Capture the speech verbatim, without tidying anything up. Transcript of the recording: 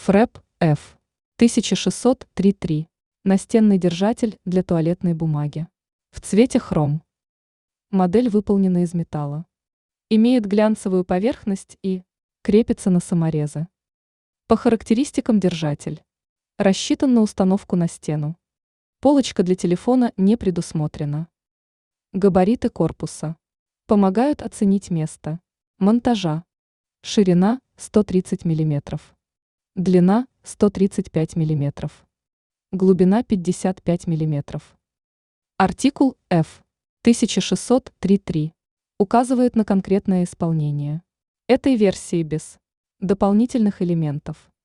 фрэп эф тысяча шестьсот тридцать три. Настенный держатель для туалетной бумаги. В цвете хром. Модель выполнена из металла. Имеет глянцевую поверхность и крепится на саморезы. По характеристикам держатель. Рассчитан на установку на стену. Полочка для телефона не предусмотрена. Габариты корпуса. Помогают оценить место монтажа. Ширина сто тридцать миллиметров. Длина сто тридцать пять миллиметров. Глубина пятьдесят пять миллиметров. Артикул эф тысяча шестьсот тридцать три указывает на конкретное исполнение этой версии без дополнительных элементов.